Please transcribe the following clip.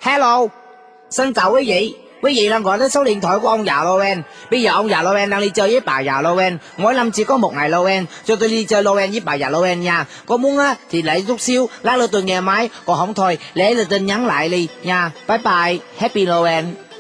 Hello, xin chào quý vị. Quý vị đang gọi đến số điện thoại của ông già Noel. Bây giờ ông già Noel đang đi chơi với bà già Noel. Mỗi năm chỉ có một ngày Noel, cho tôi đi chơi Noel với bà già Noel nha. Có muốn á thì lấy chút xíu, lát nữa tôi nghe máy. Còn không thôi, lấy lời tin nhắn lại đi nha. Bye bye, Happy Noel.